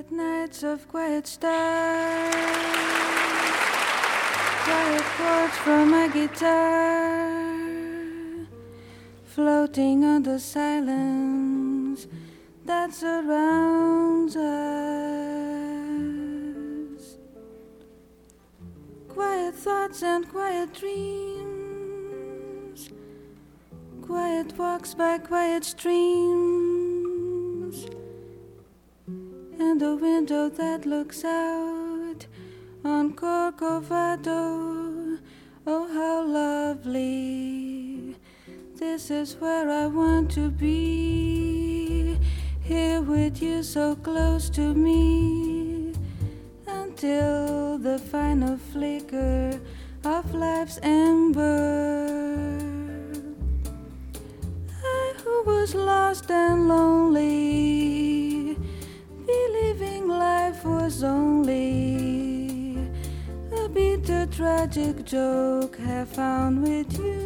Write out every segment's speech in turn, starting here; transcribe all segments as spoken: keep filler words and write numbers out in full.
Quiet nights of quiet stars, quiet chords from my guitar, floating on the silence that surrounds us. Quiet thoughts and quiet dreams, quiet walks by quiet streams, and a window that looks out on Corcovado. Oh, how lovely. This is where I want to be, here with you so close to me, until the final flicker of life's ember. I who was lost and lonely, believing life was only a bitter tragic joke, have found with you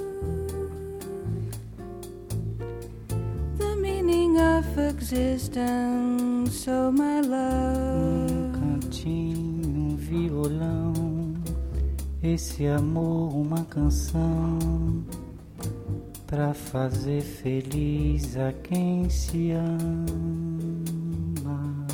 the meaning of existence, oh my love. Um cantinho, um violão, esse amor, uma canção pra fazer feliz a quem se ama.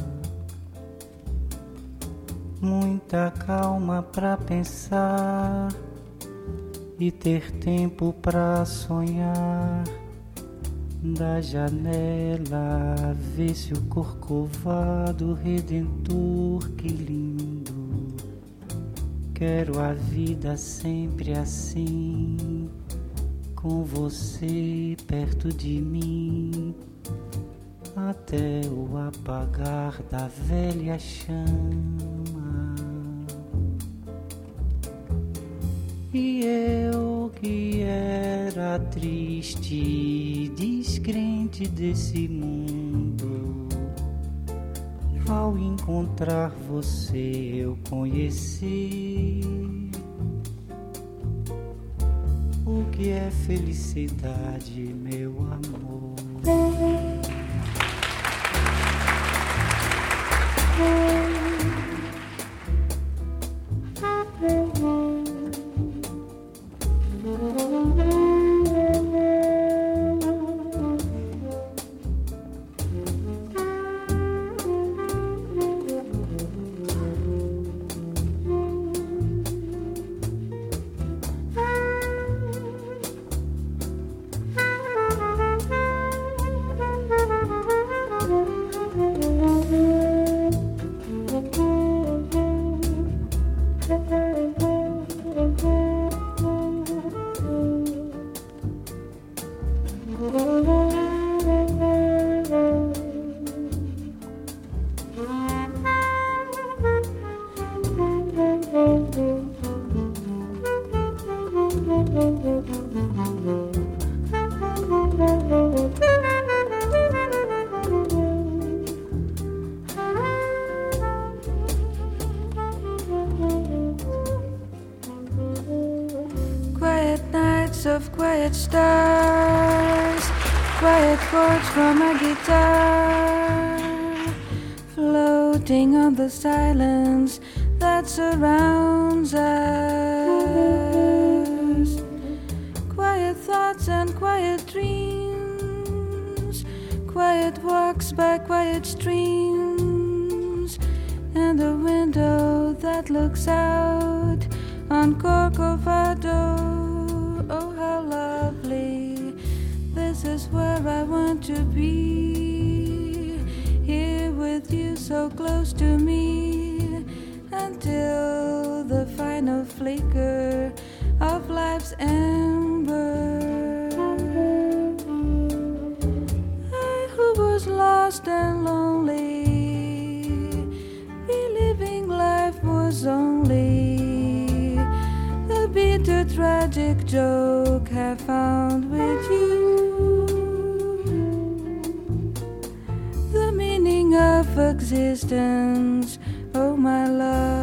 Muita calma pra pensar e ter tempo pra sonhar. Da janela vê-se o Corcovado redentor, que lindo. Quero a vida sempre assim, com você perto de mim, até o apagar da velha chama. E eu que era triste, descrente desse mundo, ao encontrar você eu conheci o que é felicidade, meu amor. Of quiet stars, quiet chords from my guitar, floating on the silence that surrounds us. Quiet thoughts and quiet dreams, quiet walks by quiet streams, and a window that looks out on Corcovado. Oh, how lovely. This is where I want to be, here with you so close to me, until the final flicker of life's ember. I who was lost and lonely, believing life was only a bitter tragic joke, have found with you the meaning of existence, oh my love.